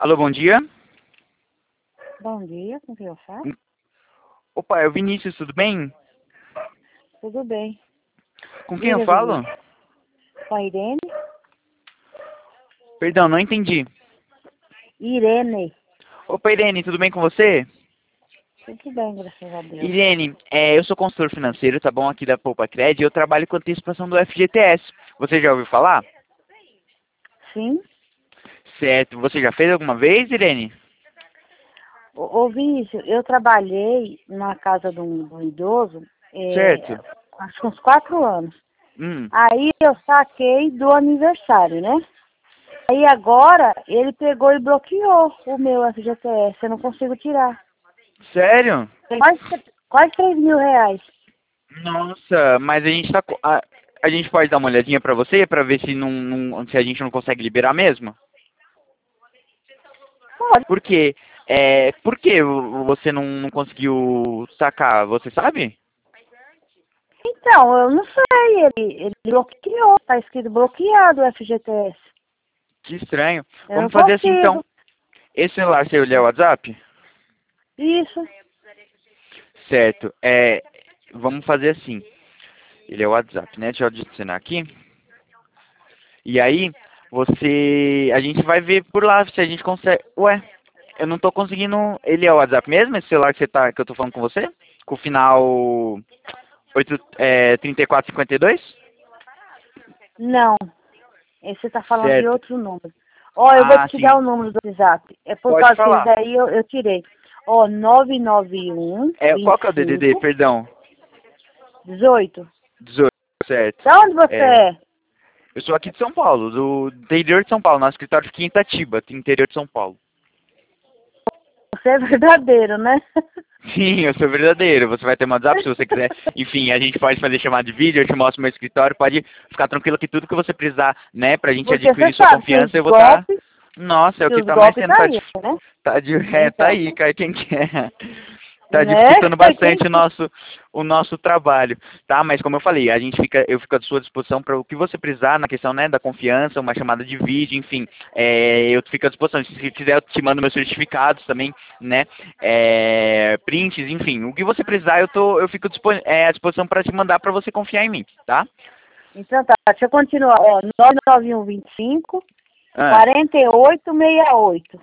Alô, bom dia. Bom dia, com quem eu falo? Opa, é o Vinícius, tudo bem? Tudo bem. Com quem eu Diga, falo? Vinícius. Com a Irene? Perdão, não entendi. Irene. Opa, Irene, tudo bem com você? Tudo bem, graças a Deus. Irene, eu sou consultor financeiro, tá bom? Aqui da Poupa Cred e eu trabalho com antecipação do FGTS. Você já ouviu falar? Sim? Certo. Você já fez alguma vez, Irene? Ô, Vinícius, eu trabalhei na casa de um idoso, Certo. acho que uns 4 anos. Hum. Aí eu saquei do aniversário, né? Aí agora ele pegou e bloqueou o meu FGTS, eu não consigo tirar. Sério? Tem quase 3.000 reais. Nossa, mas a gente tá... A gente pode dar uma olhadinha pra você, pra ver se se a gente não consegue liberar mesmo? Pode. Por quê? Por que você não conseguiu sacar? Você sabe? Então, eu não sei, ele bloqueou, tá escrito bloqueado o FGTS. Que estranho. Eu não Vamos fazer assim então. consigo. Esse celular seu ele é o WhatsApp? Isso. Certo. Vamos fazer assim. Ele é o WhatsApp, né? Deixa eu adicionar aqui. E aí, a gente vai ver por lá se a gente consegue. Ué, eu não tô conseguindo. Ele é o WhatsApp mesmo? Esse celular que eu tô falando com você? Com o final 3452? Não. Você tá falando de Certo. outro número. Ó, eu vou Ah, te dar sim. o número do WhatsApp. É por Pode causa que esse falar. daí eu tirei. Ó, 991 Qual que é o DDD? 25 Perdão. 18. 18, certo. Da onde você É, é? eu sou aqui de São Paulo, do interior de São Paulo. Nosso escritório fica em Itatiba, interior de São Paulo. Você é verdadeiro, né? Sim, eu sou verdadeiro. Você vai ter um WhatsApp se você quiser. Enfim, a gente pode fazer chamada de vídeo, eu te mostro meu escritório. Pode ficar tranquilo que tudo que você precisar, né, pra gente Porque você adquirir sua sabe que os confiança, eu vou estar... golpes, Nossa, é o que que os tá mais golpes tendo, tá aí, né? tá Então, aí, cai quem quer. Tá né? dificultando Quem bastante o nosso trabalho, tá? Mas como eu falei, eu fico à sua disposição para o que você precisar na questão, né, da confiança, uma chamada de vídeo, enfim, eu fico à disposição. Se quiser, eu te mando meus certificados também, né, prints, enfim, o que você precisar, eu fico à disposição para te mandar para você confiar em mim, tá? Então tá, deixa eu continuar. Ó, 991 25 Ah, 4868.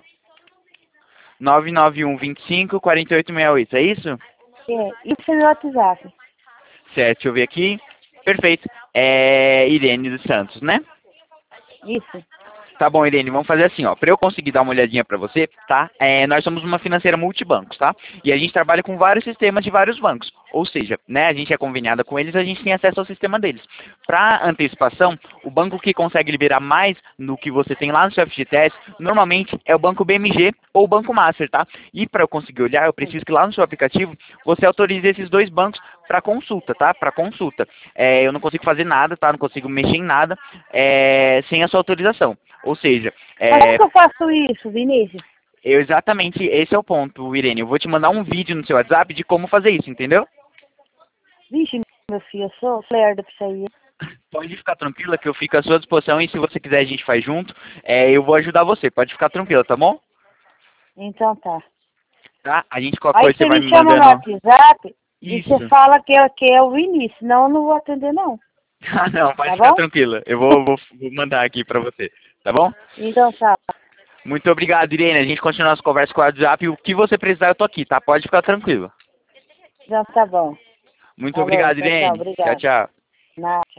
99125 4868, é isso? Isso é meu WhatsApp. Certo, deixa eu ver aqui. Perfeito. Irene dos Santos, né? Isso. Tá bom, Irene, vamos fazer assim, ó. Para eu conseguir dar uma olhadinha para você, tá? Nós somos uma financeira multibancos, tá? E a gente trabalha com vários sistemas de vários bancos. Ou seja, né, a gente é conveniada com eles, a gente tem acesso ao sistema deles. Para antecipação, o banco que consegue liberar mais no que você tem lá no seu FGTS, normalmente é o banco BMG ou o banco Master, tá? E para eu conseguir olhar, eu preciso que lá no seu aplicativo você autorize esses dois bancos para consulta, tá? Para consulta. Eu não consigo fazer nada, tá? Não consigo mexer em nada sem a sua autorização. Ou seja, Mas como que eu faço isso, Vinícius? exatamente esse é o ponto, Irene. Eu vou te mandar um vídeo no seu WhatsApp de como fazer isso, entendeu? Vixe, meu filho, eu sou lerda pra isso aí. Pode ficar tranquila que eu fico à sua disposição e se você quiser a gente faz junto. Eu vou ajudar você. Pode ficar tranquila, tá bom? Então tá. Tá? A gente qualquer Aí coisa você você vai me me chama no mandando. WhatsApp e você Isso. fala que é o Vinícius, senão eu não vou atender não. Ah, não, pode Tá ficar bom? tranquila. Eu vou mandar aqui pra você, tá bom? Então tá. Muito obrigado, Irene. A gente continua nossa conversa com o WhatsApp e o que você precisar eu tô aqui, tá? Pode ficar tranquila. Então tá bom. Muito Alô, obrigado, tchau, tchau, Irene. Tchau, obrigado. tchau. Nada.